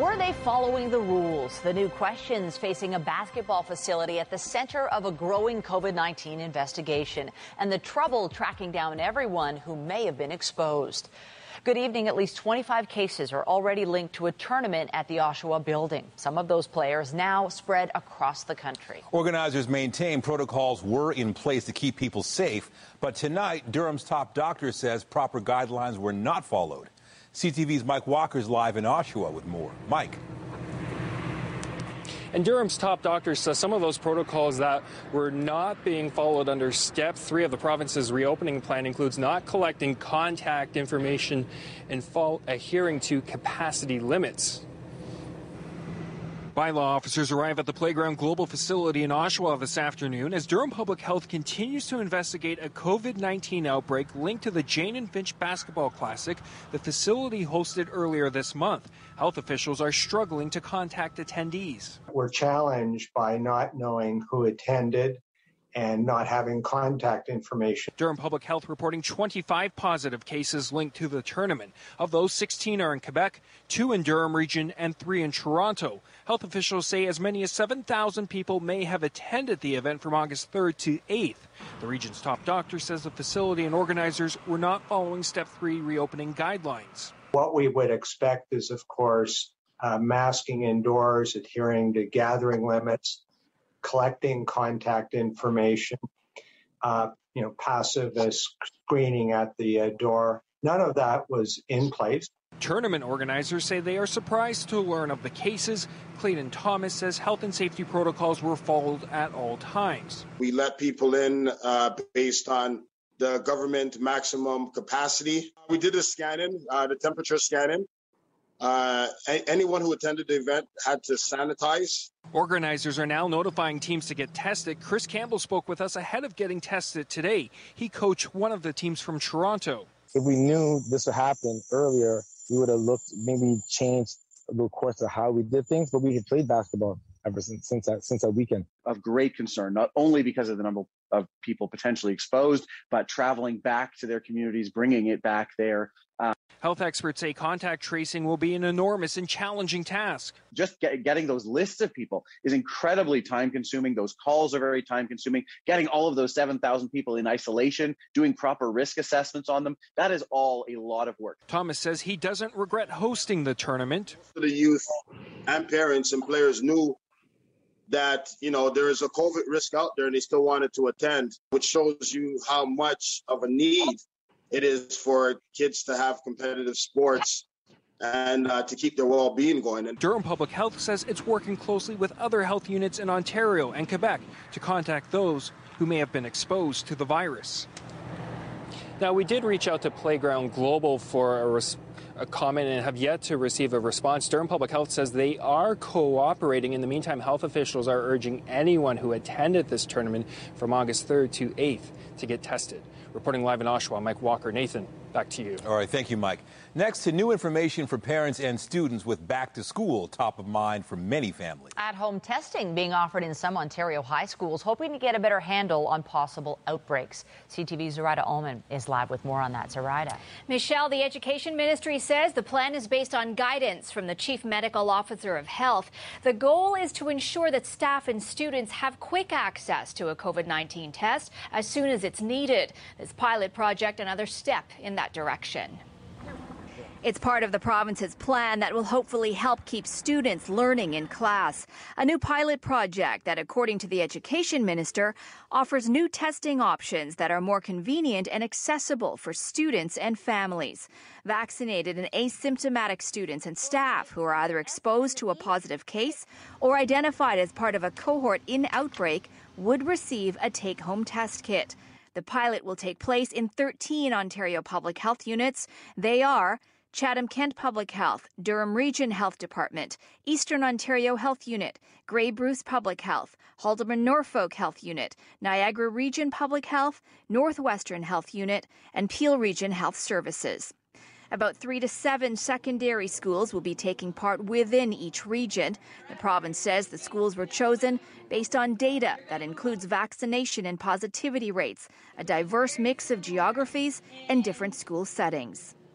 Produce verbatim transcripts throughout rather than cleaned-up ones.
Were they following the rules? The new questions facing a basketball facility at the center of a growing COVID nineteen investigation, and the trouble tracking down everyone who may have been exposed. Good evening. At least twenty-five cases are already linked to a tournament at the Oshawa building. Some of those players now spread across the country. Organizers maintain protocols were in place to keep people safe, but tonight Durham's top doctor says proper guidelines were not followed. C T V's Mike Walker's live in Oshawa with more. Mike. And Durham's top doctor says some of those protocols that were not being followed under step three of the province's reopening plan includes not collecting contact information and fall, adhering to capacity limits. Bylaw officers arrive at the Playground Global facility in Oshawa this afternoon as Durham Public Health continues to investigate a COVID nineteen outbreak linked to the Jane and Finch Basketball Classic the facility hosted earlier this month. Health officials are struggling to contact attendees. We're challenged by not knowing who attended and not having contact information. Durham Public Health reporting twenty-five positive cases linked to the tournament. Of those, sixteen are in Quebec, two in Durham region, and three in Toronto. Health officials say as many as seven thousand people may have attended the event from August third to eighth. The region's top doctor says the facility and organizers were not following step three reopening guidelines. What we would expect is, of course, uh, masking indoors, adhering to gathering limits, collecting contact information, uh, you know, passive as screening at the uh, door. None of that was in place. Tournament organizers say they are surprised to learn of the cases. Clayton Thomas says health and safety protocols were followed at all times. We let people in uh, based on the government maximum capacity. We did a scanning, uh, the temperature scanning. Uh, a- anyone who attended the event had to sanitize. Organizers are now notifying teams to get tested. Chris Campbell spoke with us ahead of getting tested today. He coached one of the teams from Toronto. If we knew this would happen earlier, we would have looked, maybe changed the course of how we did things, but we had played basketball ever since since that, since that weekend. Of great concern, not only because of the number of people potentially exposed, but traveling back to their communities, bringing it back there. Uh, Health experts say contact tracing will be an enormous and challenging task. Just get, getting those lists of people is incredibly time-consuming. Those calls are very time-consuming. Getting all of those seven thousand people in isolation, doing proper risk assessments on them, that is all a lot of work. Thomas says he doesn't regret hosting the tournament. The youth and parents and players knew that, you know, there is a COVID risk out there and they still wanted to attend, which shows you how much of a need it is for kids to have competitive sports and uh, to keep their well-being going. And Durham Public Health says it's working closely with other health units in Ontario and Quebec to contact those who may have been exposed to the virus. Now, we did reach out to Playground Global for a, res- a comment and have yet to receive a response. Durham Public Health says they are cooperating. In the meantime, health officials are urging anyone who attended this tournament from August third to eighth to get tested. Reporting live in Oshawa, Mike Walker. Nathan, back to you. All right, thank you, Mike. Next, to new information for parents and students with back to school top of mind for many families. At-home testing being offered in some Ontario high schools, hoping to get a better handle on possible outbreaks. C T V's Zoraida Ullman is live with more on that. Zoraida. Michelle, the Education Ministry says the plan is based on guidance from the Chief Medical Officer of Health. The goal is to ensure that staff and students have quick access to a COVID nineteen test as soon as it's needed. This pilot project, another step in that direction. It's part of the province's plan that will hopefully help keep students learning in class. A new pilot project that, according to the Education Minister, offers new testing options that are more convenient and accessible for students and families. Vaccinated and asymptomatic students and staff who are either exposed to a positive case or identified as part of a cohort in outbreak would receive a take-home test kit. The pilot will take place in thirteen Ontario public health units. They are Chatham-Kent Public Health, Durham Region Health Department, Eastern Ontario Health Unit, Grey Bruce Public Health, Haldeman-Norfolk Health Unit, Niagara Region Public Health, Northwestern Health Unit, and Peel Region Health Services. About three to seven secondary schools will be taking part within each region. The province says the schools were chosen based on data that includes vaccination and positivity rates, a diverse mix of geographies, and different school settings.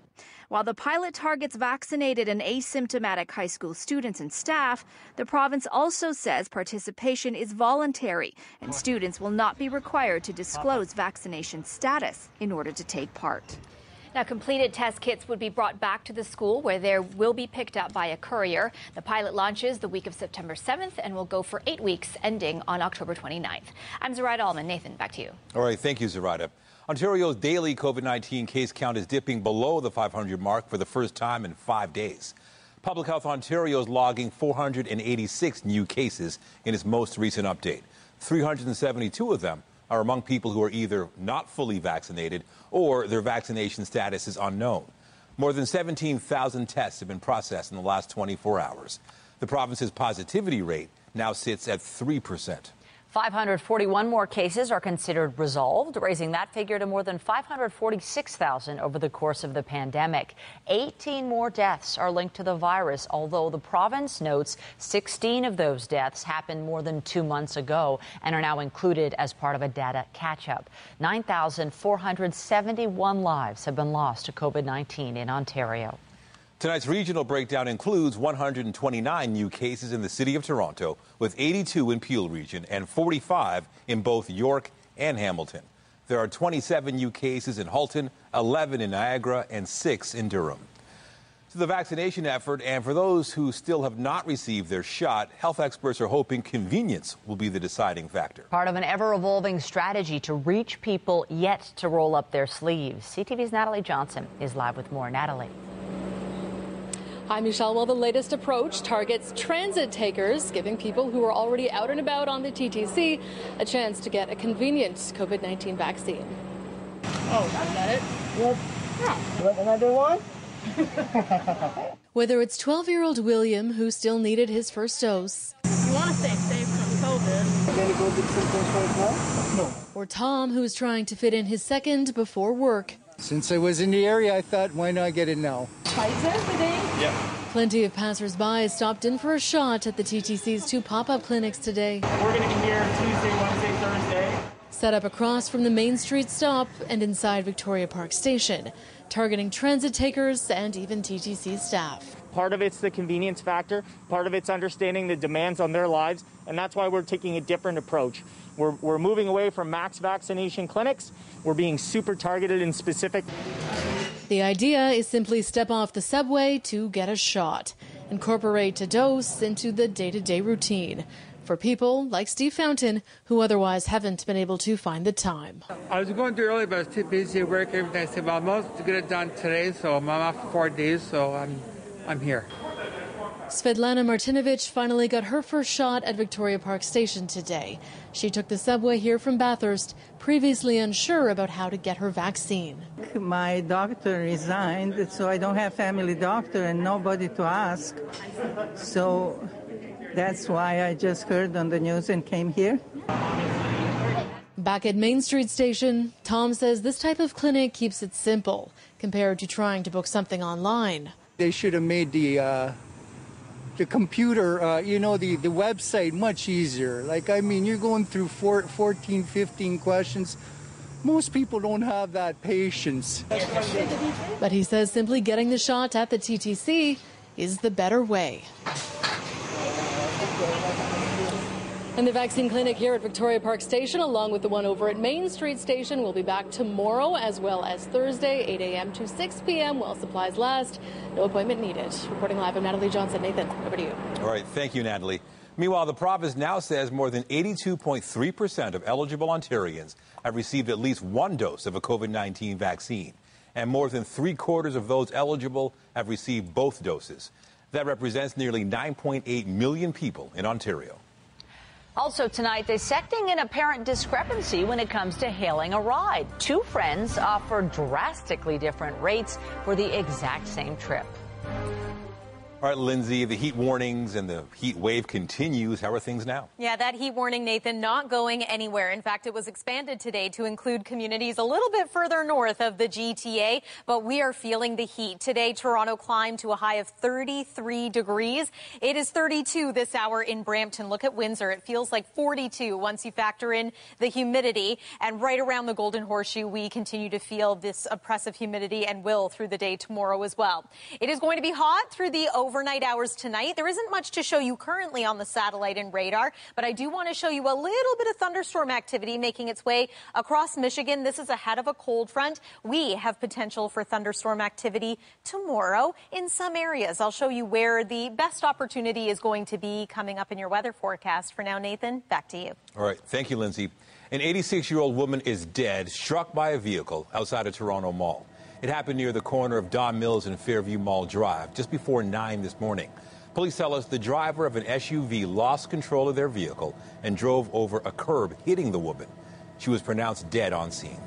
While the pilot targets vaccinated and asymptomatic high school students and staff, the province also says participation is voluntary and students will not be required to disclose vaccination status in order to take part. Now, completed test kits would be brought back to the school where they will be picked up by a courier. The pilot launches the week of September seventh and will go for eight weeks, ending on October twenty-ninth. I'm Zoraida Allman. Nathan, back to you. All right. Thank you, Zoraida. Ontario's daily COVID nineteen case count is dipping below the five hundred mark for the first time in five days. Public Health Ontario is logging four hundred eighty-six new cases in its most recent update. three hundred seventy-two of them are among people who are either not fully vaccinated or their vaccination status is unknown. More than seventeen thousand tests have been processed in the last twenty-four hours. The province's positivity rate now sits at three percent. five hundred forty-one more cases are considered resolved, raising that figure to more than five hundred forty-six thousand over the course of the pandemic. eighteen more deaths are linked to the virus, although the province notes sixteen of those deaths happened more than two months ago and are now included as part of a data catch-up. nine thousand four hundred seventy-one lives have been lost to COVID nineteen in Ontario. Tonight's regional breakdown includes one hundred twenty-nine new cases in the city of Toronto, with eighty-two in Peel region and forty-five in both York and Hamilton. There are twenty-seven new cases in Halton, eleven in Niagara, and six in Durham. To the vaccination effort, and for those who still have not received their shot, health experts are hoping convenience will be the deciding factor. Part of an ever-evolving strategy to reach people yet to roll up their sleeves. C T V's Natalie Johnson is live with more. Natalie. Hi, Michelle. Well, the latest approach targets transit takers, giving people who are already out and about on the T T C a chance to get a convenient COVID nineteen vaccine. Oh, is that it? Yep. Yeah. You want another one? Whether it's twelve-year-old William, who still needed his first dose, You want to stay safe from COVID. You gonna go get symptoms right now? No. Or Tom, who's trying to fit in his second before work. Since I was in the area, I thought, why not get it now? Pfizer today? Yep. Plenty of passers-by stopped in for a shot at the T T C's two pop-up clinics today. We're going to be here Tuesday, Wednesday, Thursday. Set up across from the Main Street stop and inside Victoria Park Station, targeting transit takers and even T T C staff. Part of it's the convenience factor, part of it's understanding the demands on their lives, and that's why we're taking a different approach. We're, we're moving away from max vaccination clinics. We're being super targeted and specific. The idea is simply step off the subway to get a shot, incorporate a dose into the day-to-day routine for people like Steve Fountain, who otherwise haven't been able to find the time. I was going to early, but I was too busy at work every day. I said, well, I'm supposed to get it done today, so I'm off for four days, so I'm, I'm here. Svetlana Martinovich finally got her first shot at Victoria Park Station today. She took the subway here from Bathurst, previously unsure about how to get her vaccine. My doctor resigned, so I don't have family doctor and nobody to ask. So that's why I just heard on the news and came here. Back at Main Street Station, Tom says this type of clinic keeps it simple compared to trying to book something online. They should have made the uh, the computer, uh, you know, the, the website much easier. Like, I mean, you're going through four, fourteen, fifteen questions. Most people don't have that patience. But he says simply getting the shot at the T T C is the better way. And the vaccine clinic here at Victoria Park Station, along with the one over at Main Street Station, will be back tomorrow as well as Thursday, eight a.m. to six p.m. while supplies last. No appointment needed. Reporting live, I'm Natalie Johnson. Nathan, over to you. All right. Thank you, Natalie. Meanwhile, the province now says more than eighty-two point three percent of eligible Ontarians have received at least one dose of a COVID nineteen vaccine, and more than three quarters of those eligible have received both doses. That represents nearly nine point eight million people in Ontario. Also tonight, dissecting an apparent discrepancy when it comes to hailing a ride. Two friends offer drastically different rates for the exact same trip. All right, Lindsay, the heat warnings and the heat wave continues. How are things now? Yeah, that heat warning, Nathan, not going anywhere. In fact, it was expanded today to include communities a little bit further north of the G T A, but we are feeling the heat. Today, Toronto climbed to a high of thirty-three degrees. It is thirty-two this hour in Brampton. Look at Windsor. It feels like forty-two once you factor in the humidity. And right around the Golden Horseshoe, we continue to feel this oppressive humidity and will through the day tomorrow as well. It is going to be hot through the overnight hours tonight. There isn't much to show you currently on the satellite and radar, but I do want to show you a little bit of thunderstorm activity making its way across Michigan. This is ahead of a cold front. We have potential for thunderstorm activity tomorrow in some areas. I'll show you where the best opportunity is going to be coming up in your weather forecast. For now, Nathan, back to you. All right. Thank you, Lindsay. An eighty-six-year-old woman is dead, struck by a vehicle outside a Toronto mall. It happened near the corner of Don Mills and Fairview Mall Drive just before nine this morning. Police tell us the driver of an S U V lost control of their vehicle and drove over a curb, hitting the woman. She was pronounced dead on scene.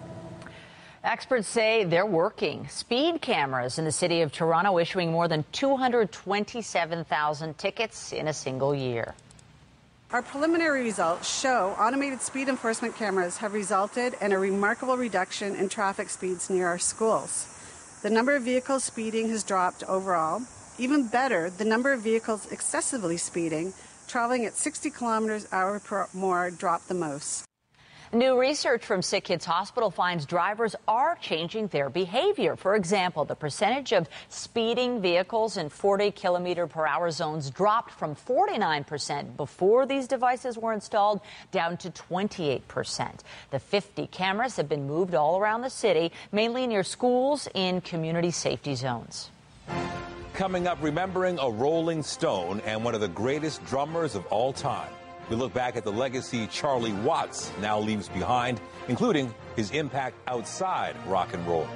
Experts say they're working. Speed cameras in the city of Toronto issuing more than two hundred twenty-seven thousand tickets in a single year. Our preliminary results show automated speed enforcement cameras have resulted in a remarkable reduction in traffic speeds near our schools. The number of vehicles speeding has dropped overall. Even better, the number of vehicles excessively speeding, traveling at sixty kilometers an hour per more, dropped the most. New research from Sick Kids Hospital finds drivers are changing their behavior. For example, the percentage of speeding vehicles in forty kilometer per hour zones dropped from forty-nine percent before these devices were installed down to twenty-eight percent. The fifty cameras have been moved all around the city, mainly near schools in community safety zones. Coming up, remembering a Rolling Stone and one of the greatest drummers of all time. We look back at the legacy Charlie Watts now leaves behind, including his impact outside rock and roll.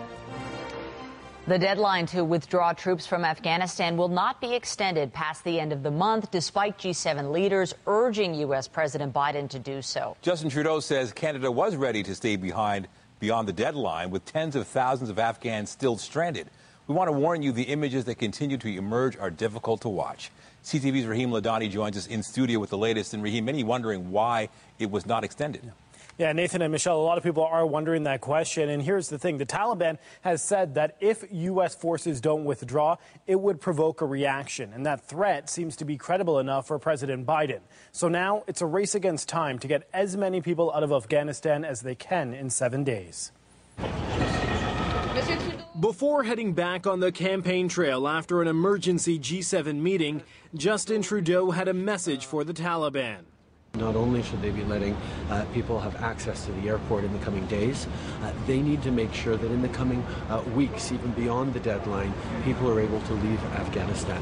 The deadline to withdraw troops from Afghanistan will not be extended past the end of the month, despite G seven leaders urging U S President Biden to do so. Justin Trudeau says Canada was ready to stay behind beyond the deadline, with tens of thousands of Afghans still stranded. We want to warn you the images that continue to emerge are difficult to watch. C T V's Rahim Ladani joins us in studio with the latest. And Rahim, many wondering why it was not extended. Yeah, Nathan and Michelle, a lot of people are wondering that question. And here's the thing. The Taliban has said that if U S forces don't withdraw, it would provoke a reaction. And that threat seems to be credible enough for President Biden. So now it's a race against time to get as many people out of Afghanistan as they can in seven days. Before heading back on the campaign trail after an emergency G seven meeting, Justin Trudeau had a message for the Taliban. Not only should they be letting uh, people have access to the airport in the coming days, uh, they need to make sure that in the coming uh, weeks, even beyond the deadline, people are able to leave Afghanistan.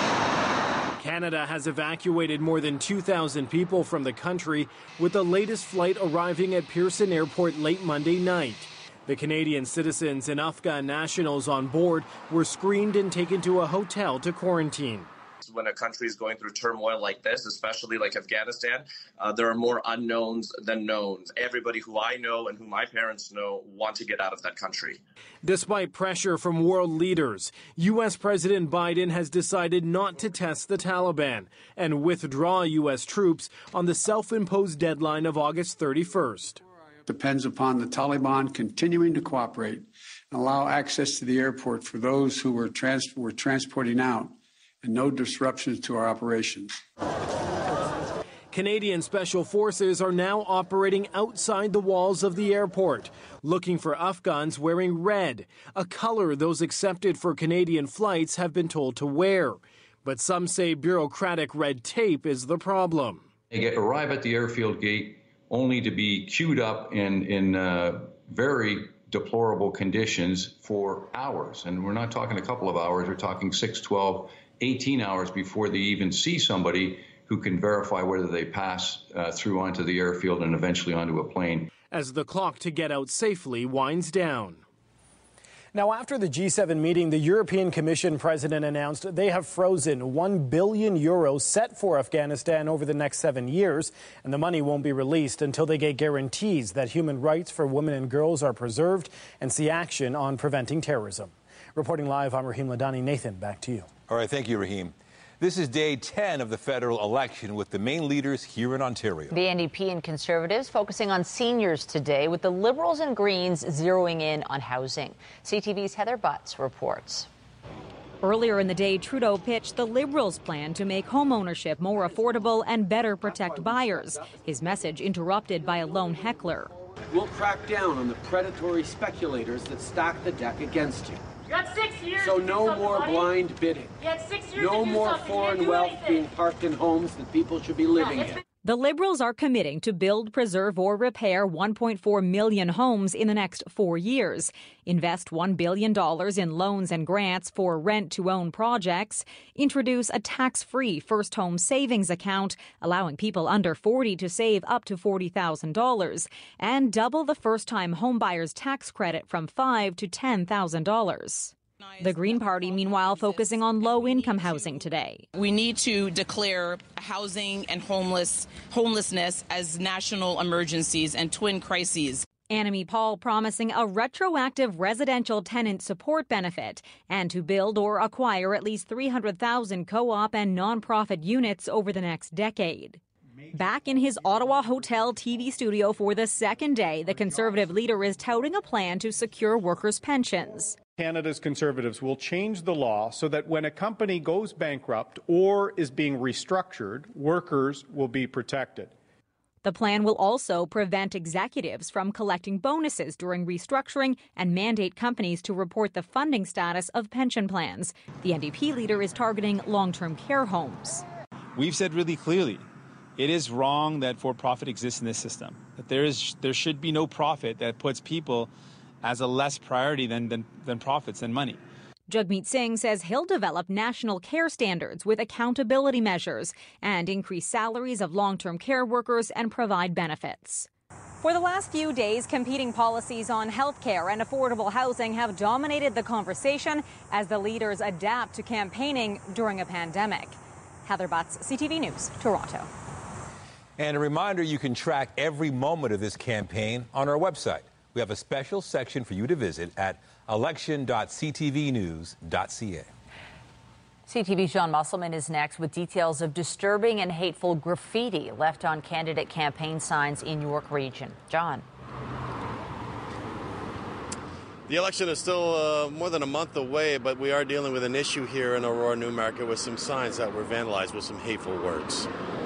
Canada has evacuated more than two thousand people from the country, with the latest flight arriving at Pearson Airport late Monday night. The Canadian citizens and Afghan nationals on board were screened and taken to a hotel to quarantine. When a country is going through turmoil like this, especially like Afghanistan, uh, there are more unknowns than knowns. Everybody who I know and who my parents know want to get out of that country. Despite pressure from world leaders, U S President Biden has decided not to test the Taliban and withdraw U S troops on the self-imposed deadline of August thirty-first. Depends upon the Taliban continuing to cooperate and allow access to the airport for those who were, trans- were transporting out and no disruptions to our operations. Canadian Special Forces are now operating outside the walls of the airport, looking for Afghans wearing red, a color those accepted for Canadian flights have been told to wear. But some say bureaucratic red tape is the problem. They get, arrive at the airfield gate only to be queued up in, in uh, very deplorable conditions for hours. And we're not talking a couple of hours, we're talking six, twelve, eighteen hours before they even see somebody who can verify whether they pass uh, through onto the airfield and eventually onto a plane. As the clock to get out safely winds down. Now, after the G seven meeting, the European Commission president announced they have frozen one billion euros set for Afghanistan over the next seven years, and the money won't be released until they get guarantees that human rights for women and girls are preserved and see action on preventing terrorism. Reporting live, I'm Rahim Ladani. Nathan, back to you. All right, thank you, Raheem. This is day ten of the federal election with the main leaders here in Ontario. The N D P and Conservatives focusing on seniors today, with the Liberals and Greens zeroing in on housing. C T V's Heather Butts reports. Earlier in the day, Trudeau pitched the Liberals' plan to make homeownership more affordable and better protect buyers. His message interrupted by a lone heckler. We'll crack down on the predatory speculators that stack the deck against you. You got six years so to no do more buddy. blind bidding. You had six years no to do more something. foreign wealth anything. being parked in homes that people should be living no, in. The Liberals are committing to build, preserve or repair one point four million homes in the next four years, invest one billion dollars in loans and grants for rent-to-own projects, introduce a tax-free first home savings account, allowing people under forty to save up to forty thousand dollars, and double the first-time homebuyers tax credit from five thousand dollars to ten thousand dollars. The Green Party, meanwhile, focusing on low-income housing today. We need to declare housing and homeless homelessness as national emergencies and twin crises. Annamie Paul promising a retroactive residential tenant support benefit and to build or acquire at least three hundred thousand co-op and nonprofit units over the next decade. Back in his Ottawa hotel T V studio for the second day, the Conservative leader is touting a plan to secure workers' pensions. Canada's Conservatives will change the law so that when a company goes bankrupt or is being restructured, workers will be protected. The plan will also prevent executives from collecting bonuses during restructuring and mandate companies to report the funding status of pension plans. The N D P leader is targeting long-term care homes. We've said really clearly, it is wrong that for-profit exists in this system. That there is, there should be no profit that puts people as a less priority than, than, than profits and money. Jagmeet Singh says he'll develop national care standards with accountability measures and increase salaries of long-term care workers and provide benefits. For the last few days, competing policies on health care and affordable housing have dominated the conversation as the leaders adapt to campaigning during a pandemic. Heather Butts, C T V News, Toronto. And a reminder, you can track every moment of this campaign on our website. We have a special section for you to visit at election dot c t v news dot c a. C T V's John Musselman is next with details of disturbing and hateful graffiti left on candidate campaign signs in York Region. John. The election is still uh, more than a month away, but we are dealing with an issue here in Aurora Newmarket with some signs that were vandalized with some hateful words.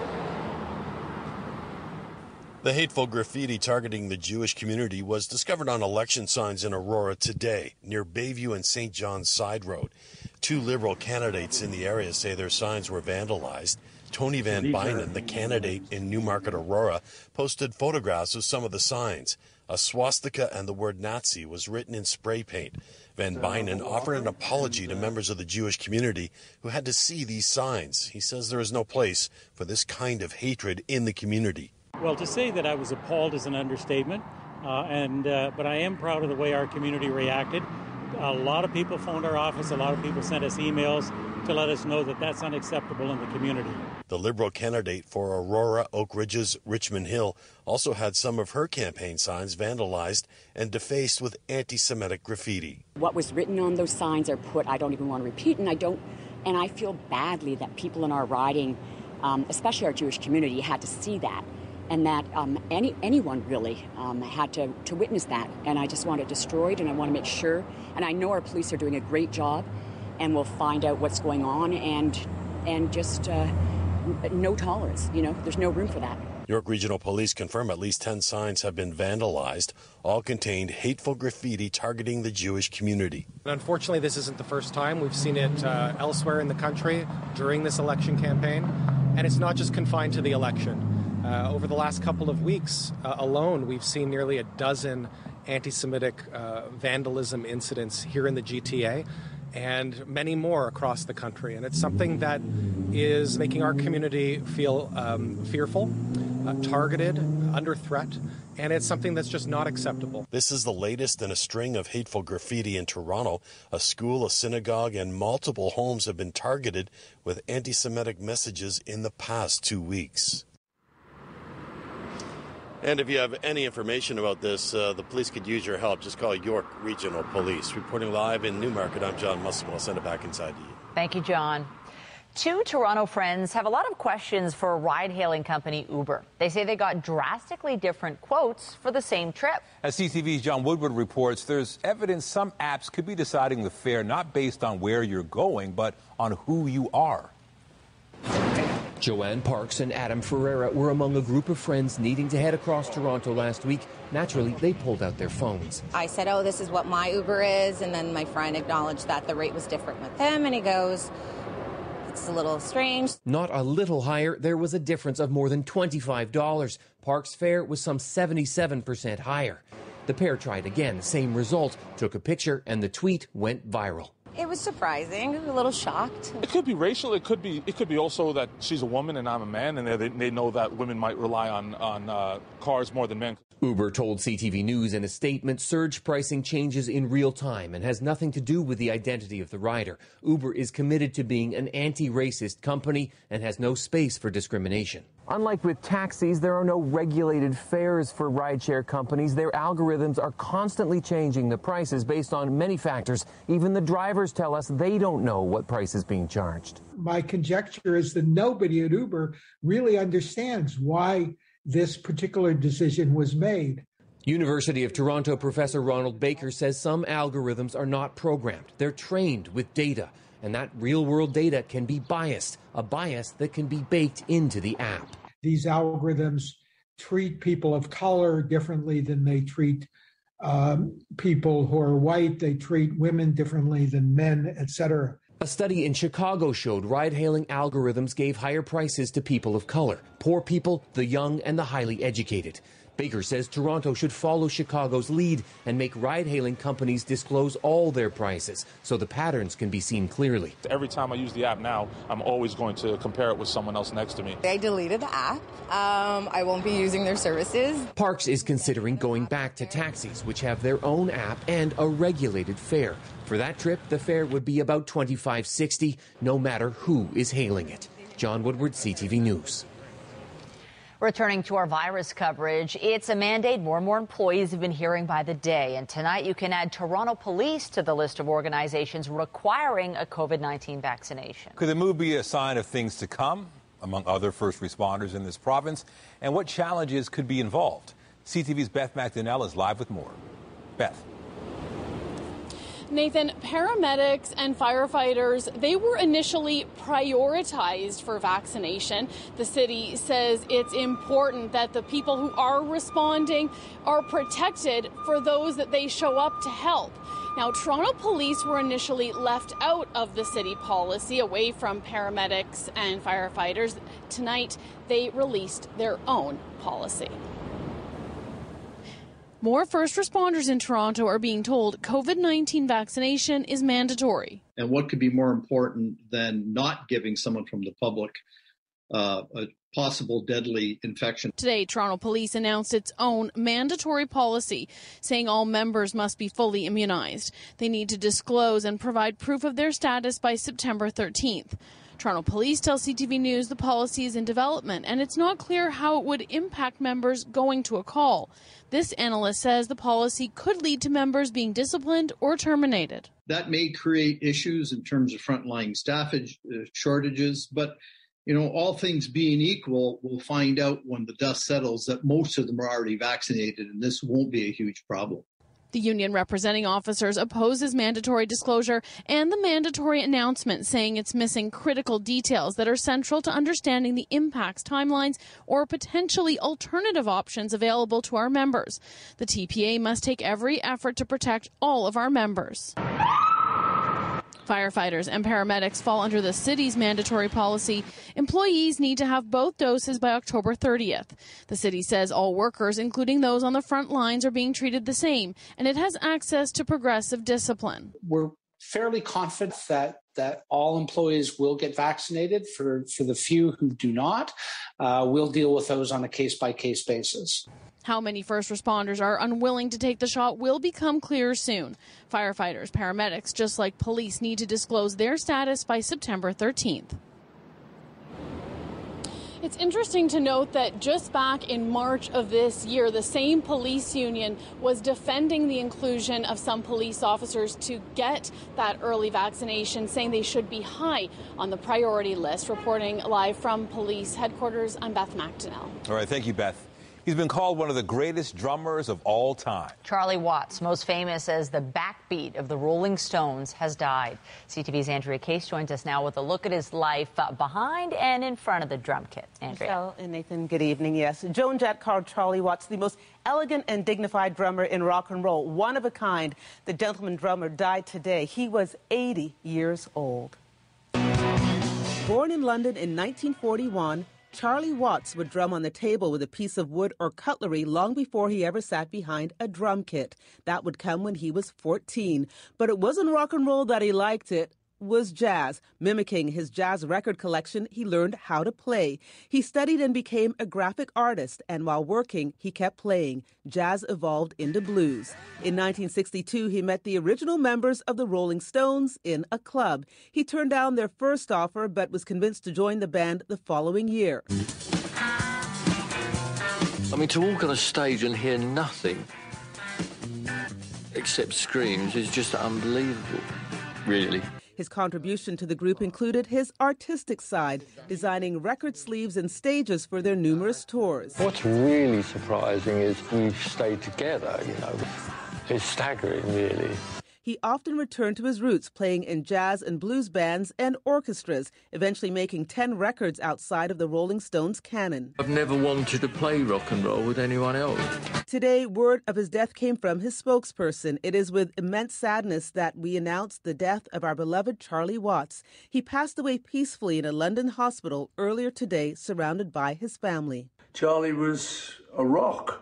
The hateful graffiti targeting the Jewish community was discovered on election signs in Aurora today, near Bayview and Saint John's Side Road. Two Liberal candidates in the area say their signs were vandalized. Tony Van Bynen, the candidate in Newmarket, Aurora, posted photographs of some of the signs. A swastika and the word Nazi was written in spray paint. Van Bynen offered an apology to members of the Jewish community who had to see these signs. He says there is no place for this kind of hatred in the community. Well, to say that I was appalled is an understatement, uh, and uh, but I am proud of the way our community reacted. A lot of people phoned our office, a lot of people sent us emails to let us know that that's unacceptable in the community. The Liberal candidate for Aurora Oak Ridges Richmond Hill also had some of her campaign signs vandalized and defaced with anti-Semitic graffiti. What was written on those signs are put, I don't even want to repeat, and I don't, and I feel badly that people in our riding, um, especially our Jewish community, had to see that. And that um, any anyone really um, had to, to witness that. And I just want it destroyed, and I want to make sure. And I know our police are doing a great job, and we'll find out what's going on, and and just uh, no tolerance. You know, there's no room for that. York Regional Police confirm at least ten signs have been vandalized. All contained hateful graffiti targeting the Jewish community. Unfortunately, this isn't the first time. We've seen it uh, elsewhere in the country during this election campaign. And it's not just confined to the election. Uh, over the last couple of weeks uh, alone, we've seen nearly a dozen anti-Semitic uh, vandalism incidents here in the G T A and many more across the country. And it's something that is making our community feel um, fearful, uh, targeted, under threat, and it's something that's just not acceptable. This is the latest in a string of hateful graffiti in Toronto. A school, a synagogue, and multiple homes have been targeted with anti-Semitic messages in the past two weeks. And if you have any information about this, uh, the police could use your help. Just call York Regional Police. Reporting live in Newmarket, I'm John Musselman. I'll send it back inside to you. Thank you, John. Two Toronto friends have a lot of questions for ride-hailing company Uber. They say they got drastically different quotes for the same trip. As C T V's John Woodward reports, there's evidence some apps could be deciding the fare not based on where you're going, but on who you are. Joanne Parks and Adam Ferreira were among a group of friends needing to head across Toronto last week. Naturally, they pulled out their phones. I said, oh, this is what my Uber is, and then my friend acknowledged that the rate was different with him, and he goes, it's a little strange. Not a little higher, there was a difference of more than twenty-five dollars. Parks' fare was some seventy-seven percent higher. The pair tried again, same result, took a picture, and the tweet went viral. It was surprising, a little shocked. It could be racial. It could be. It could be also that she's a woman and I'm a man, and they, they know that women might rely on on uh, cars more than men. Uber told C T V News in a statement surge pricing changes in real time and has nothing to do with the identity of the rider. Uber is committed to being an anti-racist company and has no space for discrimination. Unlike with taxis, there are no regulated fares for rideshare companies. Their algorithms are constantly changing the prices based on many factors. Even the drivers tell us they don't know what price is being charged. My conjecture is that nobody at Uber really understands why this particular decision was made. University of Toronto professor Ronald Baker says some algorithms are not programmed. They're trained with data, and that real-world data can be biased, a bias that can be baked into the app. These algorithms treat people of color differently than they treat um, people who are white. They treat women differently than men, et cetera. A study in Chicago showed ride-hailing algorithms gave higher prices to people of color, poor people, the young, and the highly educated. Baker says Toronto should follow Chicago's lead and make ride-hailing companies disclose all their prices so the patterns can be seen clearly. Every time I use the app now, I'm always going to compare it with someone else next to me. I deleted the app. Um, I won't be using their services. Parks is considering going back to taxis, which have their own app and a regulated fare. For that trip, the fare would be about twenty-five sixty, no matter who is hailing it. John Woodward, C T V News. Returning to our virus coverage, it's a mandate more and more employees have been hearing by the day. And tonight you can add Toronto Police to the list of organizations requiring a COVID nineteen vaccination. Could the move be a sign of things to come among other first responders in this province? And what challenges could be involved? C T V's Beth McDonnell is live with more. Beth. Nathan, paramedics and firefighters, they were initially prioritized for vaccination. The city says it's important that the people who are responding are protected for those that they show up to help. Now, Toronto Police were initially left out of the city policy, away from paramedics and firefighters. Tonight, they released their own policy. More first responders in Toronto are being told COVID nineteen vaccination is mandatory. And what could be more important than not giving someone from the public uh, a possible deadly infection? Today, Toronto Police announced its own mandatory policy, saying all members must be fully immunized. They need to disclose and provide proof of their status by September thirteenth. Toronto Police tell C T V News the policy is in development, and it's not clear how it would impact members going to a call. This analyst says the policy could lead to members being disciplined or terminated. That may create issues in terms of frontline staffage uh, shortages, but you know, all things being equal, we'll find out when the dust settles that most of them are already vaccinated, and this won't be a huge problem. The union representing officers opposes mandatory disclosure and the mandatory announcement, saying it's missing critical details that are central to understanding the impacts, timelines, or potentially alternative options available to our members. The T P A must take every effort to protect all of our members. Firefighters and paramedics fall under the city's mandatory policy. Employees need to have both doses by October thirtieth. The city says all workers, including those on the front lines, are being treated the same, and it has access to progressive discipline. We're fairly confident that that all employees will get vaccinated. For, for the few who do not, uh, we'll deal with those on a case-by-case basis. How many first responders are unwilling to take the shot will become clear soon. Firefighters, paramedics, just like police, need to disclose their status by September thirteenth. It's interesting to note that just back in March of this year, the same police union was defending the inclusion of some police officers to get that early vaccination, saying they should be high on the priority list. Reporting live from police headquarters, I'm Beth McDonnell. All right, thank you, Beth. He's been called one of the greatest drummers of all time. Charlie Watts, most famous as the backbeat of the Rolling Stones, has died. C T V's Andrea Case joins us now with a look at his life uh, behind and in front of the drum kit. Andrea. Michelle and Nathan, good evening. Yes, Joan Jett called Charlie Watts the most elegant and dignified drummer in rock and roll. One of a kind. The gentleman drummer died today. He was eighty years old. Born in London in nineteen forty-one, Charlie Watts would drum on the table with a piece of wood or cutlery long before he ever sat behind a drum kit. That would come when he was fourteen. But it wasn't rock and roll that he liked, it was jazz. Mimicking his jazz record collection, he learned how to play. He studied and became a graphic artist, and while working, he kept playing. Jazz evolved into blues. In nineteen sixty-two, he met the original members of the Rolling Stones in a club. He turned down their first offer, but was convinced to join the band the following year. I mean, to walk on a stage and hear nothing except screams is just unbelievable, really. His contribution to the group included his artistic side, designing record sleeves and stages for their numerous tours. What's really surprising is we've stayed together, you know. It's staggering, really. He often returned to his roots, playing in jazz and blues bands and orchestras, eventually making ten records outside of the Rolling Stones canon. I've never wanted to play rock and roll with anyone else. Today, word of his death came from his spokesperson. It is with immense sadness that we announce the death of our beloved Charlie Watts. He passed away peacefully in a London hospital earlier today, surrounded by his family. Charlie was a rock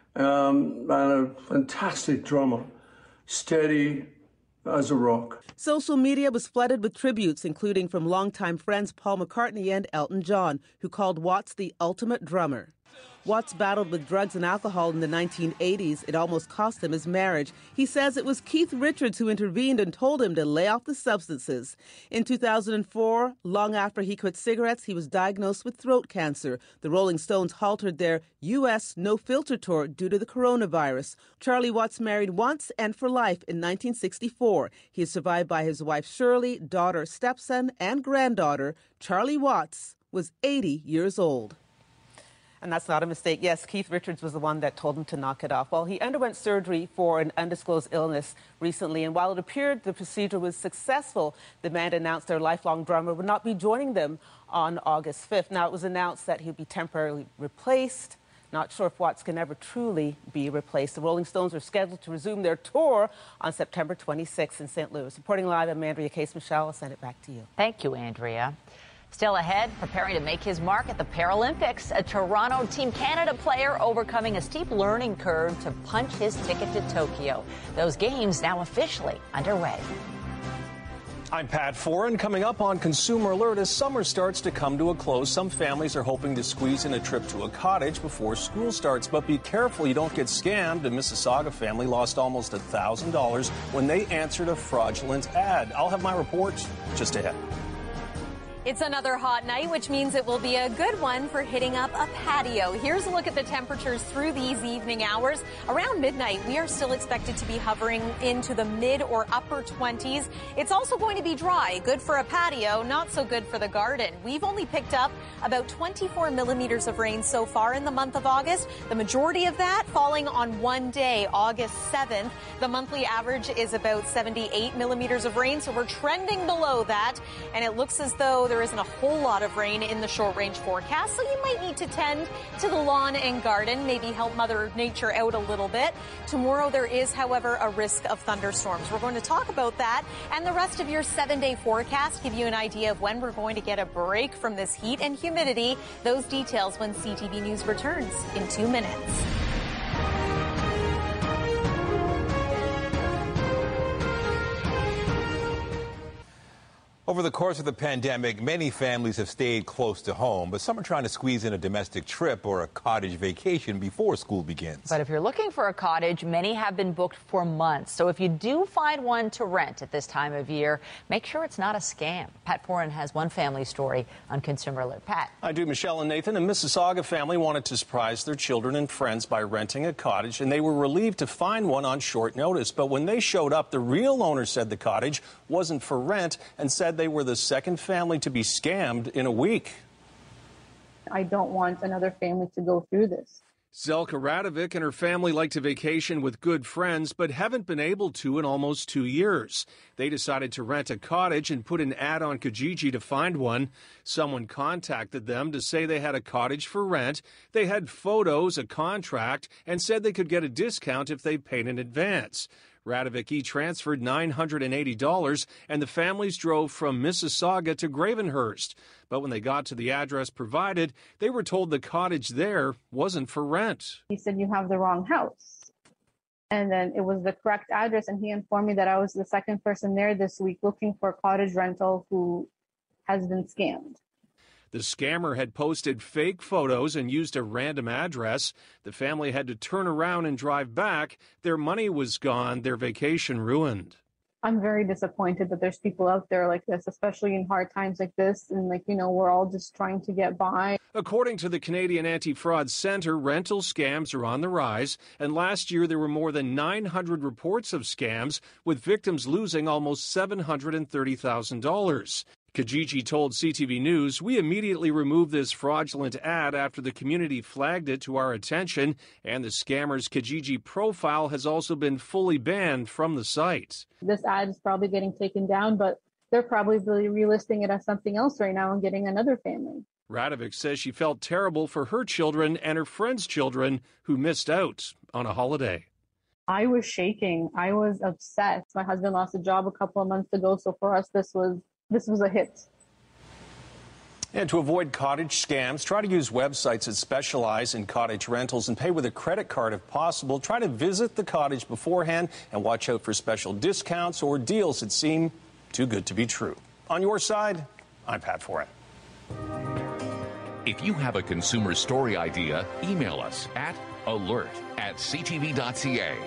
um, and a fantastic drummer. Steady as a rock. Social media was flooded with tributes, including from longtime friends Paul McCartney and Elton John, who called Watts the ultimate drummer. Watts battled with drugs and alcohol in the nineteen eighties. It almost cost him his marriage. He says it was Keith Richards who intervened and told him to lay off the substances. In two thousand four, long after he quit cigarettes, he was diagnosed with throat cancer. The Rolling Stones halted their U S no-filter tour due to the coronavirus. Charlie Watts married once and for life in nineteen sixty-four. He is survived by his wife Shirley, daughter, stepson, and granddaughter. Charlie Watts was eighty years old. And that's not a mistake. Yes, Keith Richards was the one that told him to knock it off. Well, he underwent surgery for an undisclosed illness recently, and while it appeared the procedure was successful, the band announced their lifelong drummer would not be joining them on August fifth. Now, it was announced that he'd be temporarily replaced. Not sure if Watts can ever truly be replaced. The Rolling Stones are scheduled to resume their tour on September twenty-sixth in Saint Louis. Reporting live, I'm Andrea Case. Michelle, I'll send it back to you. Thank you, Andrea. Still ahead, preparing to make his mark at the Paralympics, a Toronto Team Canada player overcoming a steep learning curve to punch his ticket to Tokyo. Those games now officially underway. I'm Pat Foran. Coming up on Consumer Alert, as summer starts to come to a close, some families are hoping to squeeze in a trip to a cottage before school starts. But be careful you don't get scammed. A Mississauga family lost almost one thousand dollars when they answered a fraudulent ad. I'll have my report just ahead. It's another hot night, which means it will be a good one for hitting up a patio. Here's a look at the temperatures through these evening hours. Around midnight, we are still expected to be hovering into the mid or upper twenties. It's also going to be dry, good for a patio, not so good for the garden. We've only picked up about twenty-four millimeters of rain so far in the month of August. The majority of that falling on one day, August seventh. The monthly average is about seventy-eight millimeters of rain, so we're trending below that. And it looks as though there isn't a whole lot of rain in the short-range forecast, so you might need to tend to the lawn and garden, maybe help Mother Nature out a little bit. Tomorrow there is, however, a risk of thunderstorms. We're going to talk about that and the rest of your seven-day forecast, give you an idea of when we're going to get a break from this heat and humidity. Those details when C T V News returns in two minutes. Over the course of the pandemic, many families have stayed close to home, but some are trying to squeeze in a domestic trip or a cottage vacation before school begins. But if you're looking for a cottage, many have been booked for months. So if you do find one to rent at this time of year, make sure it's not a scam. Pat Foran has one family story on Consumer Alert. Pat. I do. Michelle and Nathan, a Mississauga family wanted to surprise their children and friends by renting a cottage, and they were relieved to find one on short notice. But when they showed up, the real owner said the cottage wasn't for rent and said they were the second family to be scammed in a week. I don't want another family to go through this. Zelka Radovic and her family like to vacation with good friends, but haven't been able to in almost two years. They decided to rent a cottage and put an ad on Kijiji to find one. Someone contacted them to say they had a cottage for rent. They had photos, a contract, and said they could get a discount if they paid in advance. Radovic e-transferred nine hundred eighty dollars, and the families drove from Mississauga to Gravenhurst. But when they got to the address provided, they were told the cottage there wasn't for rent. He said, "You have the wrong house." And then it was the correct address, and he informed me that I was the second person there this week looking for a cottage rental who has been scammed. The scammer had posted fake photos and used a random address. The family had to turn around and drive back. Their money was gone, their vacation ruined. I'm very disappointed that there's people out there like this, especially in hard times like this. And like, you know, we're all just trying to get by. According to the Canadian Anti-Fraud Centre, rental scams are on the rise. And last year, there were more than nine hundred reports of scams, with victims losing almost seven hundred thirty thousand dollars. Kijiji told C T V News, "We immediately removed this fraudulent ad after the community flagged it to our attention, and the scammer's Kijiji profile has also been fully banned from the site." This ad is probably getting taken down, but they're probably really relisting it as something else right now and getting another family. Radovic says she felt terrible for her children and her friends' children who missed out on a holiday. I was shaking. I was upset. My husband lost a job a couple of months ago, so for us, this was This was a hit. And to avoid cottage scams, try to use websites that specialize in cottage rentals and pay with a credit card if possible. Try to visit the cottage beforehand and watch out for special discounts or deals that seem too good to be true. On your side, I'm Pat Foran. If you have a consumer story idea, email us at alert at c t v dot c a.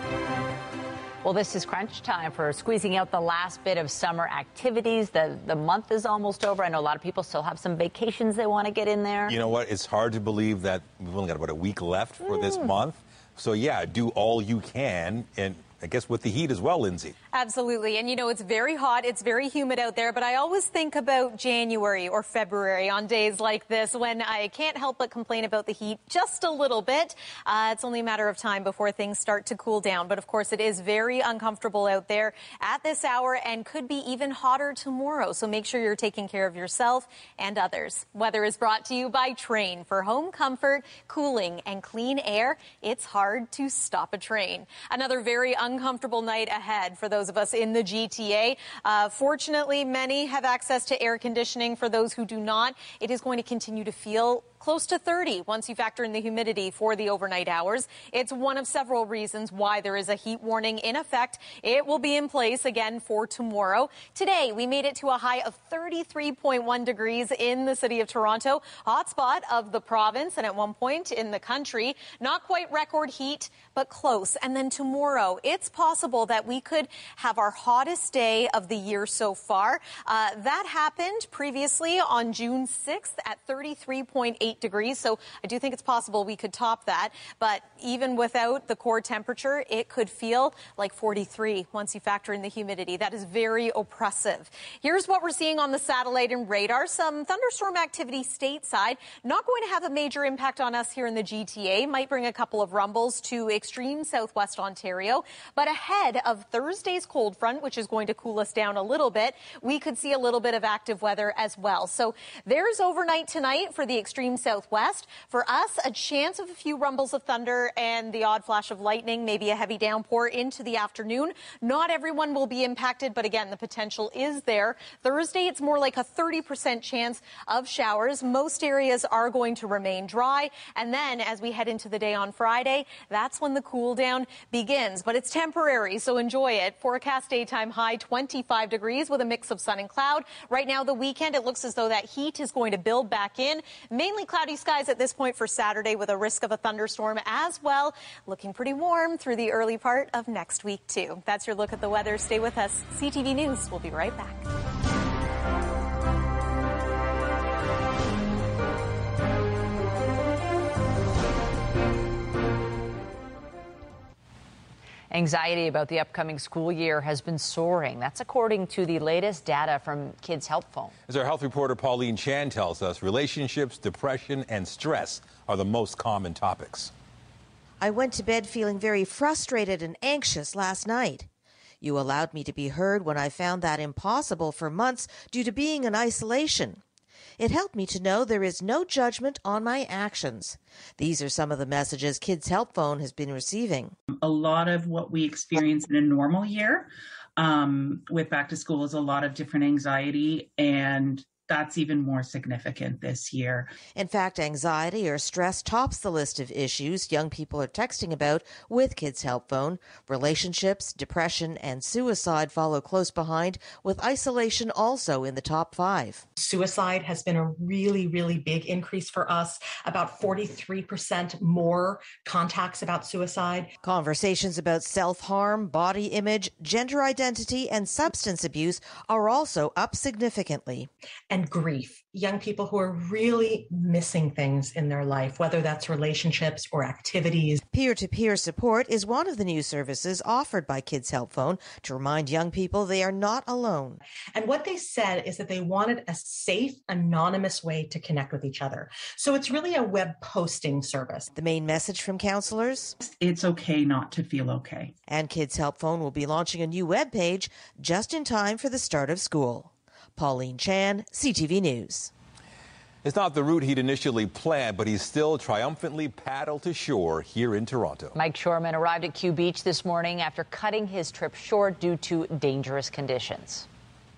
Well, this is crunch time for squeezing out the last bit of summer activities. The the month is almost over. I know a lot of people still have some vacations they want to get in there. You know what? It's hard to believe that we've only got about a week left for mm. this month. So, yeah, do all you can. And I guess with the heat as well, Lindsay. Absolutely. And, you know, it's very hot. It's very humid out there. But I always think about January or February on days like this when I can't help but complain about the heat just a little bit. Uh, it's only a matter of time before things start to cool down. But, of course, it is very uncomfortable out there at this hour and could be even hotter tomorrow. So make sure you're taking care of yourself and others. Weather is brought to you by Trane. For home comfort, cooling, and clean air, it's hard to stop a train. Another very uncomfortable night ahead for those of us in the G T A. Uh, fortunately, many have access to air conditioning. For those who do not, it is going to continue to feel close to thirty once you factor in the humidity for the overnight hours. It's one of several reasons why there is a heat warning in effect. It will be in place again for tomorrow. Today, we made it to a high of thirty-three point one degrees in the city of Toronto, hotspot of the province and at one point in the country. Not quite record heat, but close. And then tomorrow, it's possible that we could have our hottest day of the year so far. Uh, that happened previously on June sixth at thirty-three point eight degrees. So I do think it's possible we could top that. But even without the core temperature, it could feel like forty-three once you factor in the humidity. That is very oppressive. Here's what we're seeing on the satellite and radar. Some thunderstorm activity stateside. Not going to have a major impact on us here in the G T A. Might bring a couple of rumbles to extreme southwest Ontario. But ahead of Thursday's cold front, which is going to cool us down a little bit, we could see a little bit of active weather as well. So there's overnight tonight for the extreme wind southwest. For us, a chance of a few rumbles of thunder and the odd flash of lightning, maybe a heavy downpour into the afternoon. Not everyone will be impacted, but again, the potential is there. Thursday, it's more like a thirty percent chance of showers. Most areas are going to remain dry. And then as we head into the day on Friday, that's when the cool down begins. But it's temporary, so enjoy it. Forecast daytime high twenty-five degrees with a mix of sun and cloud. Right now, the weekend, it looks as though that heat is going to build back in. Mainly cloudy skies at this point for Saturday with a risk of a thunderstorm as well. Looking pretty warm through the early part of next week, too. That's your look at the weather. Stay with us. C T V News. We'll be right back. Anxiety about the upcoming school year has been soaring. That's according to the latest data from Kids Help Phone. As our health reporter Pauline Chan tells us, relationships, depression, and stress are the most common topics. I went to bed feeling very frustrated and anxious last night. You allowed me to be heard when I found that impossible for months due to being in isolation. It helped me to know there is no judgment on my actions. These are some of the messages Kids Help Phone has been receiving. A lot of what we experience in a normal year um, with back to school is a lot of different anxiety, and that's even more significant this year. In fact, anxiety or stress tops the list of issues young people are texting about with Kids Help Phone. Relationships, depression, and suicide follow close behind, with isolation also in the top five. Suicide has been a really, really big increase for us. About forty-three percent more contacts about suicide. Conversations about self-harm, body image, gender identity, and substance abuse are also up significantly. And grief. Young people who are really missing things in their life, whether that's relationships or activities. Peer-to-peer support is one of the new services offered by Kids Help Phone to remind young people they are not alone. And what they said is that they wanted a safe, anonymous way to connect with each other. So it's really a web posting service. The main message from counselors? It's okay not to feel okay. And Kids Help Phone will be launching a new web page just in time for the start of school. Pauline Chan, C T V News. It's not the route he'd initially planned, but he's still triumphantly paddled to shore here in Toronto. Mike Shorman arrived at Q Beach this morning after cutting his trip short due to dangerous conditions.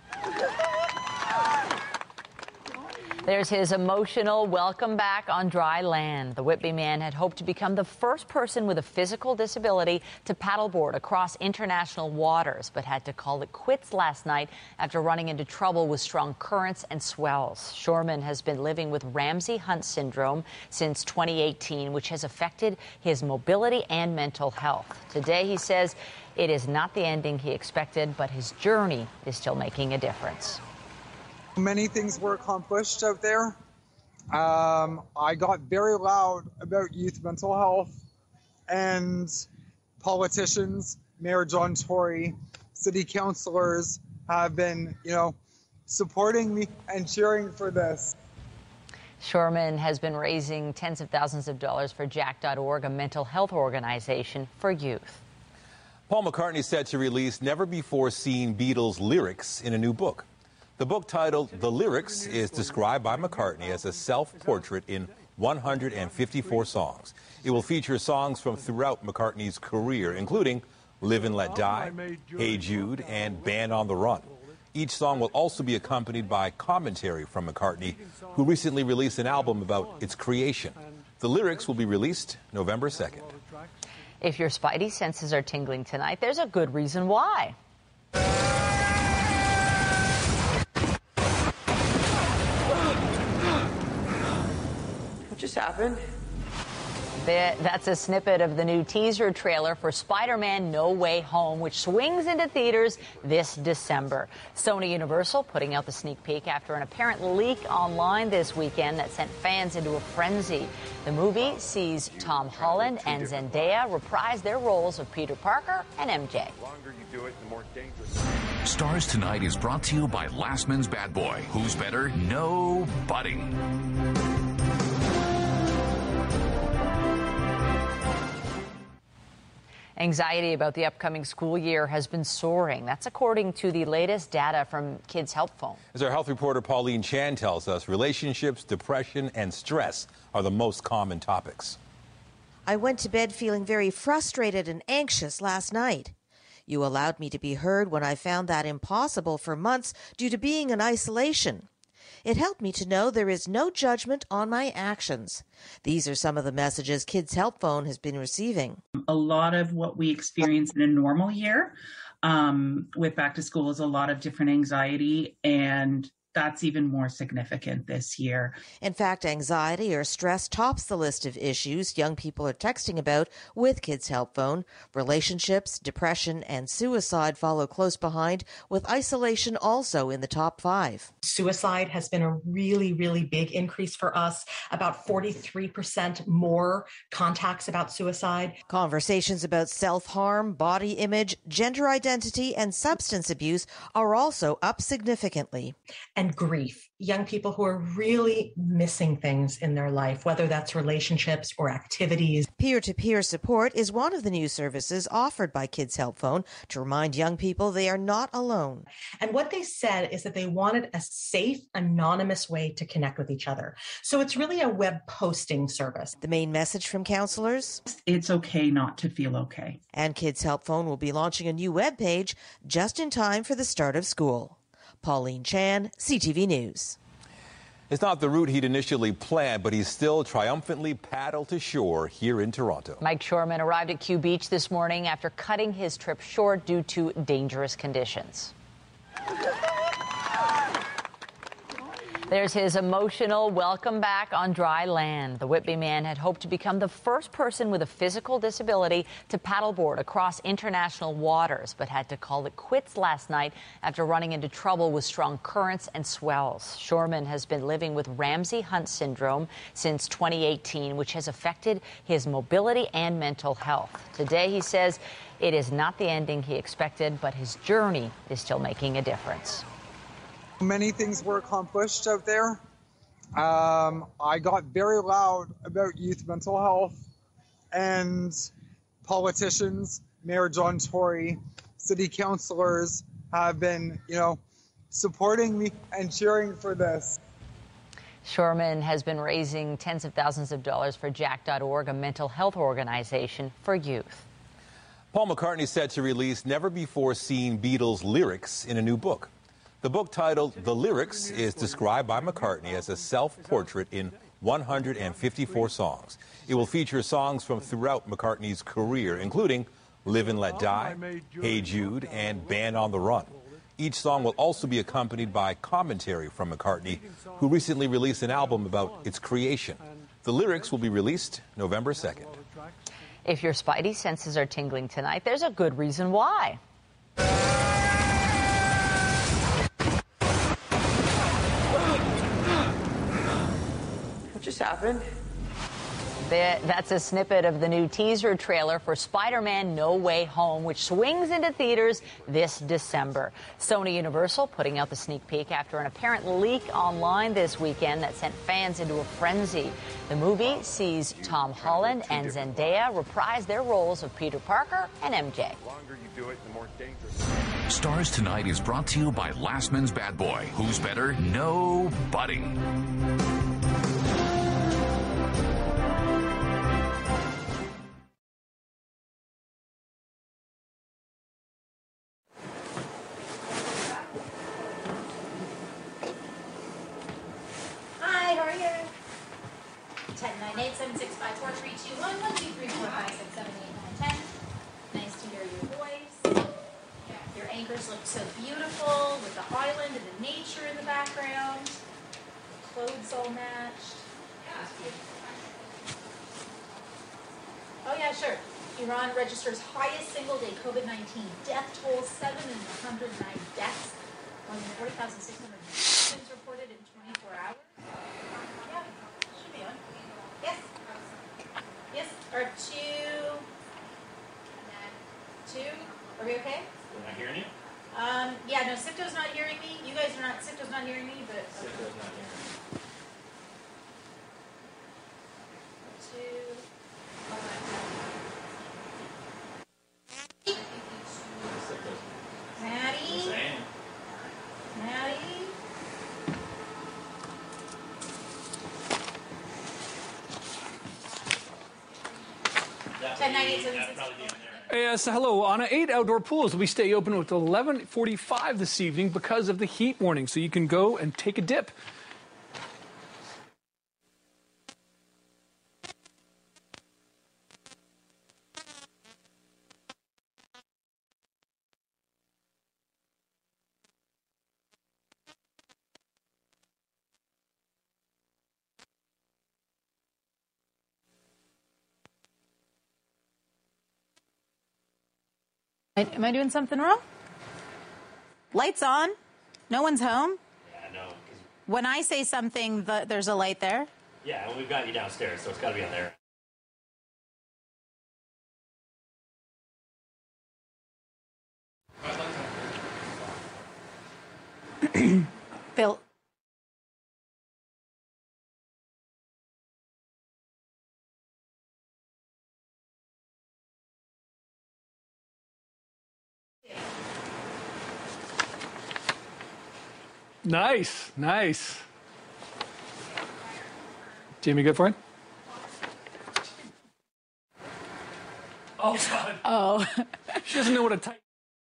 There's his emotional welcome back on dry land. The Whitby man had hoped to become the first person with a physical disability to paddleboard across international waters, but had to call it quits last night after running into trouble with strong currents and swells. Shorman has been living with Ramsay-Hunt syndrome since twenty eighteen, which has affected his mobility and mental health. Today, he says it is not the ending he expected, but his journey is still making a difference. Many things were accomplished out there. Um, I got very loud about youth mental health, and politicians, Mayor John Tory, city councillors have been, you know, supporting me and cheering for this. Shorman has been raising tens of thousands of dollars for Jack dot org, a mental health organization for youth. Paul McCartney set to release never-before-seen Beatles lyrics in a new book. The book, titled The Lyrics, is described by McCartney as a self-portrait in one hundred fifty-four songs. It will feature songs from throughout McCartney's career, including Live and Let Die, Hey Jude, and Band on the Run. Each song will also be accompanied by commentary from McCartney, who recently released an album about its creation. The Lyrics will be released November second. If your spidey senses are tingling tonight, there's a good reason why. What just happened? That's a snippet of the new teaser trailer for Spider-Man No Way Home, which swings into theaters this December. Sony Universal putting out the sneak peek after an apparent leak online this weekend that sent fans into a frenzy. The movie sees Tom Holland and Zendaya reprise their roles of Peter Parker and M J. The longer you do it, the more dangerous. Stars Tonight is brought to you by Lastman's Bad Boy. Who's better? Nobody. Anxiety about the upcoming school year has been soaring. That's according to the latest data from Kids Help Phone. As our health reporter Pauline Chan tells us, relationships, depression, and stress are the most common topics. I went to bed feeling very frustrated and anxious last night. You allowed me to be heard when I found that impossible for months due to being in isolation. It helped me to know there is no judgment on my actions. These are some of the messages Kids Help Phone has been receiving. A lot of what we experience in a normal year um, with back to school is a lot of different anxiety, and that's even more significant this year. In fact, anxiety or stress tops the list of issues young people are texting about with Kids Help Phone. Relationships, depression, and suicide follow close behind, with isolation also in the top five. Suicide has been a really, really big increase for us. About forty-three percent more contacts about suicide. Conversations about self-harm, body image, gender identity, and substance abuse are also up significantly. And grief. Young people who are really missing things in their life, whether that's relationships or activities. Peer-to-peer support is one of the new services offered by Kids Help Phone to remind young people they are not alone. And what they said is that they wanted a safe, anonymous way to connect with each other. So it's really a web posting service. The main message from counselors? It's okay not to feel okay. And Kids Help Phone will be launching a new webpage just in time for the start of school. Pauline Chan, C T V News. It's not the route he'd initially planned, but he's still triumphantly paddled to shore here in Toronto. Mike Shoreman arrived at Q Beach this morning after cutting his trip short due to dangerous conditions. There's his emotional welcome back on dry land. The Whitby man had hoped to become the first person with a physical disability to paddleboard across international waters, but had to call it quits last night after running into trouble with strong currents and swells. Shoreman has been living with Ramsay-Hunt syndrome since twenty eighteen, which has affected his mobility and mental health. Today, he says it is not the ending he expected, but his journey is still making a difference. Many things were accomplished out there. Um, I got very loud about youth mental health, and politicians, Mayor John Tory, city councillors have been, you know, supporting me and cheering for this. Shoreman has been raising tens of thousands of dollars for Jack dot org, a mental health organization for youth. Paul McCartney is set to release never-before-seen Beatles lyrics in a new book. The book, titled The Lyrics, is described by McCartney as a self-portrait in one hundred fifty-four songs. It will feature songs from throughout McCartney's career, including Live and Let Die, Hey Jude, and Band on the Run. Each song will also be accompanied by commentary from McCartney, who recently released an album about its creation. The Lyrics will be released November second. If your spidey senses are tingling tonight, there's a good reason why. What just happened? That's a snippet of the new teaser trailer for Spider-Man No Way Home, which swings into theaters this December. Sony Universal putting out the sneak peek after an apparent leak online this weekend that sent fans into a frenzy. The movie sees Tom Holland and Zendaya reprise their roles of Peter Parker and M J. The longer you do it, the more dangerous. Stars Tonight is brought to you by Lastman's Bad Boy. Who's better? Nobody. Look so beautiful with the island and the nature in the background. The clothes all matched. Oh yeah, sure. Iran registers highest single day COVID nineteen death toll, seven hundred nine deaths. More than forty thousand six hundred infections reported in twenty-four hours. Yeah, should be on. Yes. Yes, or two. Two. Are we okay? Am I hearing you? Um, yeah, no, Sipto's not hearing me. You guys are not, Sipto's not hearing me, but... Okay. Sipto's not hearing me. Two... at ninety-eight seventy-six. Yes, hello, Anna. Eight outdoor pools will stay open until eleven forty-five this evening because of the heat warning, so you can go and take a dip. Am I doing something wrong? Lights on. No one's home. Yeah, no. When I say something, the, there's a light there. Yeah, and we've got you downstairs, so it's got to be on there. Bill. Nice, nice. Jamie, good for it? Oh, God. Oh. She doesn't know what a type.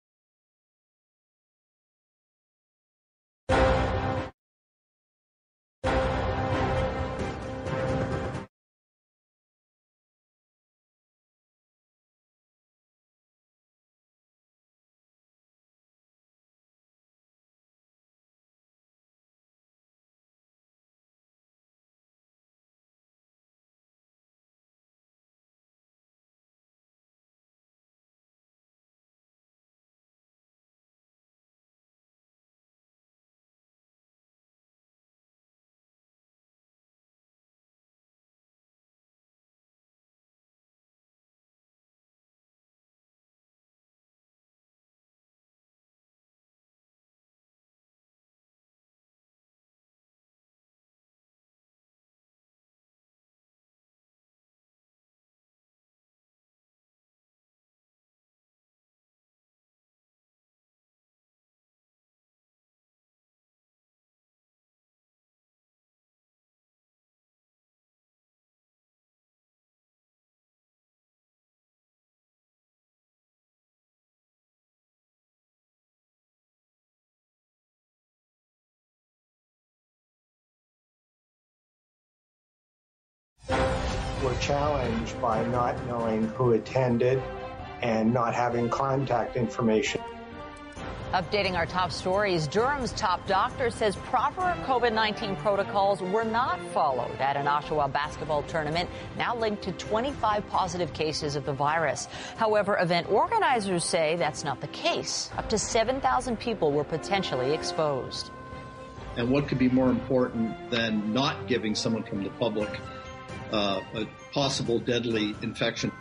We're challenged by not knowing who attended and not having contact information. Updating our top stories, Durham's top doctor says proper COVID nineteen protocols were not followed at an Oshawa basketball tournament, now linked to twenty-five positive cases of the virus. However, event organizers say that's not the case. Up to seven thousand people were potentially exposed. And what could be more important than not giving someone from the public uh, a possible deadly infection?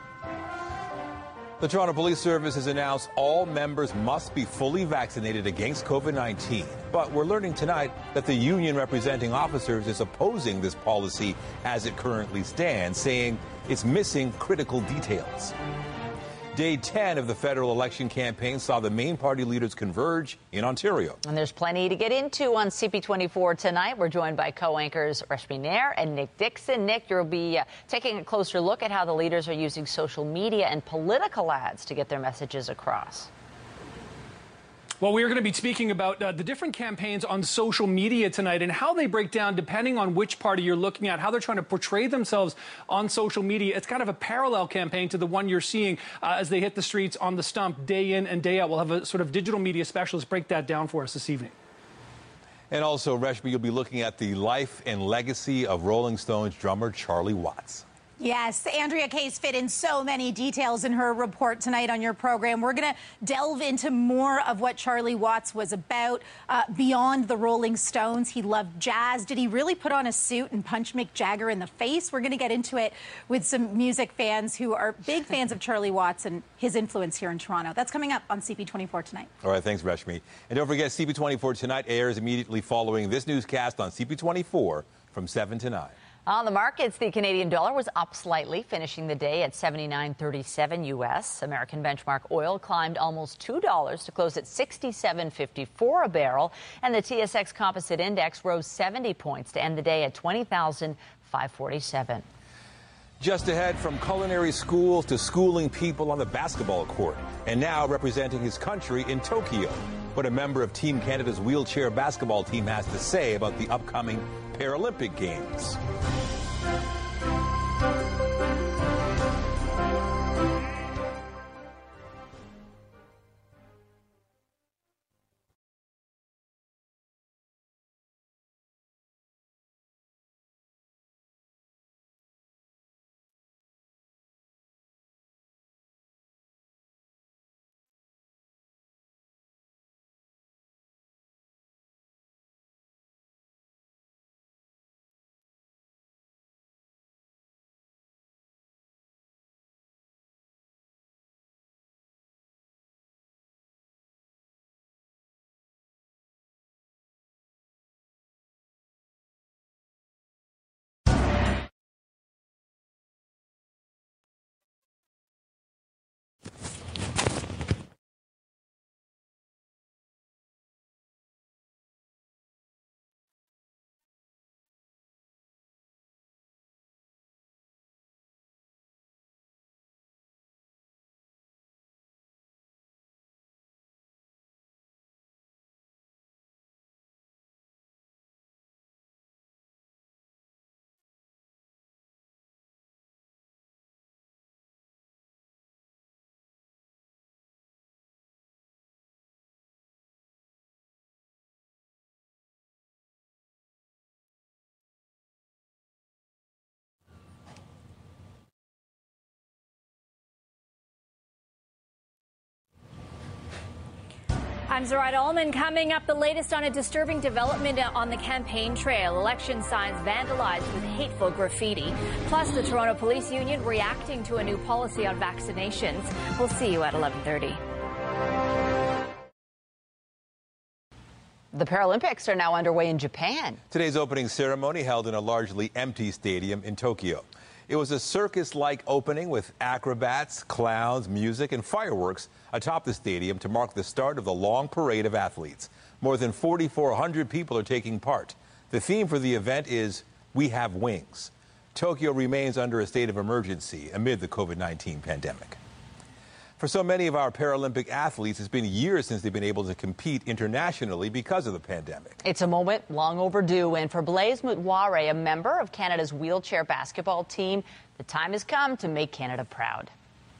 The Toronto Police Service has announced all members must be fully vaccinated against COVID nineteen. But we're learning tonight that the union representing officers is opposing this policy as it currently stands, saying it's missing critical details. Day ten of the federal election campaign saw the main party leaders converge in Ontario. And there's plenty to get into on C P twenty-four tonight. We're joined by co-anchors Rashmi Nair and Nick Dixon. Nick, you'll be uh, taking a closer look at how the leaders are using social media and political ads to get their messages across. Well, we are going to be speaking about uh, the different campaigns on social media tonight and how they break down depending on which party you're looking at, how they're trying to portray themselves on social media. It's kind of a parallel campaign to the one you're seeing uh, as they hit the streets on the stump day in and day out. We'll have a sort of digital media specialist break that down for us this evening. And also, Reshma, you'll be looking at the life and legacy of Rolling Stones drummer Charlie Watts. Yes, Andrea Case fit in so many details in her report tonight on your program. We're going to delve into more of what Charlie Watts was about uh, beyond the Rolling Stones. He loved jazz. Did he really put on a suit and punch Mick Jagger in the face? We're going to get into it with some music fans who are big fans of Charlie Watts and his influence here in Toronto. That's coming up on C P twenty-four tonight. All right, thanks, Reshmi. And don't forget, C P twenty-four tonight airs immediately following this newscast on C P twenty-four from seven to nine. On the markets, the Canadian dollar was up slightly, finishing the day at seventy-nine thirty-seven U S. American benchmark oil climbed almost two dollars to close at sixty-seven fifty-four a barrel. And the T S X Composite Index rose seventy points to end the day at twenty thousand five hundred forty-seven. Just ahead, from culinary schools to schooling people on the basketball court, and now representing his country in Tokyo. What a member of Team Canada's wheelchair basketball team has to say about the upcoming Paralympic Games. I'm Zoraida Ullman. Coming up, the latest on a disturbing development on the campaign trail. Election signs vandalized with hateful graffiti. Plus, the Toronto Police Union reacting to a new policy on vaccinations. We'll see you at eleven thirty. The Paralympics are now underway in Japan. Today's opening ceremony held in a largely empty stadium in Tokyo. It was a circus-like opening with acrobats, clowns, music, and fireworks atop the stadium to mark the start of the long parade of athletes. More than forty-four hundred people are taking part. The theme for the event is "We Have Wings." Tokyo remains under a state of emergency amid the COVID nineteen pandemic. For so many of our Paralympic athletes, it's been years since they've been able to compete internationally because of the pandemic. It's a moment long overdue, and for Blaise Mutware, a member of Canada's wheelchair basketball team, the time has come to make Canada proud.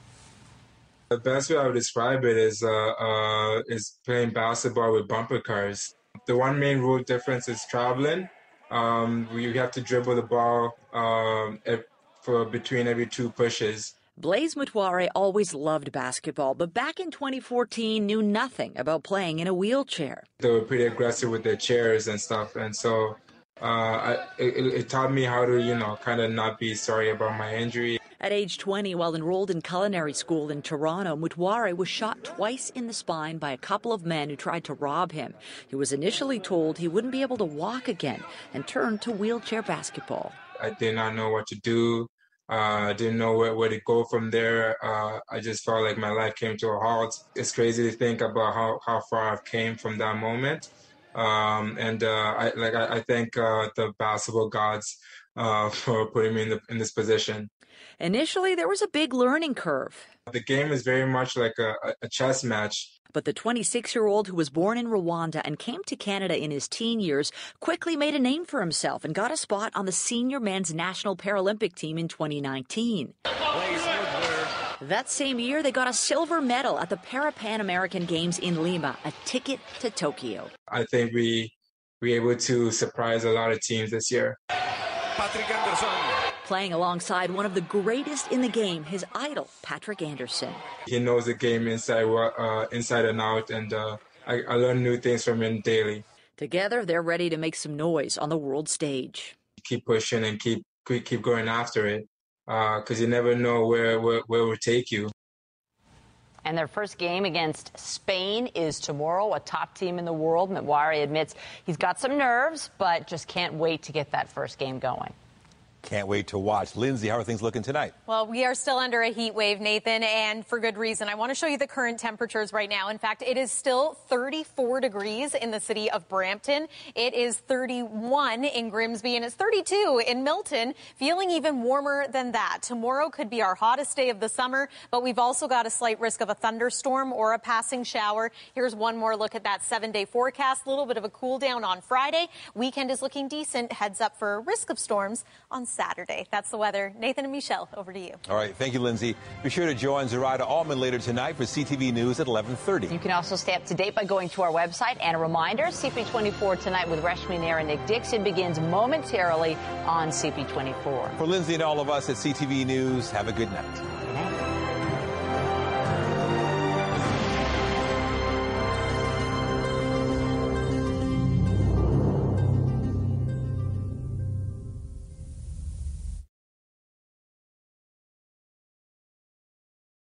The best way I would describe it is uh, uh, is playing basketball with bumper cars. The one main rule difference is traveling. Um, you have to dribble the ball um, for between every two pushes. Blaise Mutware always loved basketball, but back in twenty fourteen knew nothing about playing in a wheelchair. They were pretty aggressive with their chairs and stuff, and so uh, I, it, it taught me how to, you know, kind of not be sorry about my injury. At age twenty, while enrolled in culinary school in Toronto, Mutware was shot twice in the spine by a couple of men who tried to rob him. He was initially told he wouldn't be able to walk again and turned to wheelchair basketball. I did not know what to do. I uh, didn't know where, where to go from there. Uh, I just felt like my life came to a halt. It's crazy to think about how, how far I've came from that moment. Um, and uh, I, like I, I thank uh, the basketball gods uh, for putting me in, the, in this position. Initially, there was a big learning curve. The game is very much like a, a chess match. But the twenty-six-year-old who was born in Rwanda and came to Canada in his teen years quickly made a name for himself and got a spot on the senior men's national Paralympic team in twenty nineteen. That same year, they got a silver medal at the Para-Pan American Games in Lima, a ticket to Tokyo. I think we were able to surprise a lot of teams this year. Patrick Anderson. Playing alongside one of the greatest in the game, his idol, Patrick Anderson. He knows the game inside uh, inside and out, and uh, I, I learn new things from him daily. Together, they're ready to make some noise on the world stage. Keep pushing and keep keep going after it, because uh, you never know where, where, where it will take you. And their first game against Spain is tomorrow, a top team in the world. Mutware admits he's got some nerves, but just can't wait to get that first game going. Can't wait to watch. Lindsay, how are things looking tonight? Well, we are still under a heat wave, Nathan, and for good reason. I want to show you the current temperatures right now. In fact, it is still thirty-four degrees in the city of Brampton. It is thirty-one in Grimsby, and it's thirty-two in Milton, feeling even warmer than that. Tomorrow could be our hottest day of the summer, but we've also got a slight risk of a thunderstorm or a passing shower. Here's one more look at that seven-day forecast. A little bit of a cool down on Friday. Weekend is looking decent. Heads up for a risk of storms on Saturday. That's the weather. Nathan and Michelle, over to you. All right. Thank you, Lindsay. Be sure to join Zoraida Allman later tonight for C T V News at eleven thirty. You can also stay up to date by going to our website. And a reminder, C P twenty-four tonight with Reshmi Nair and Nick Dixon begins momentarily on C P twenty-four. For Lindsay and all of us at C T V News, have a good night. Good night.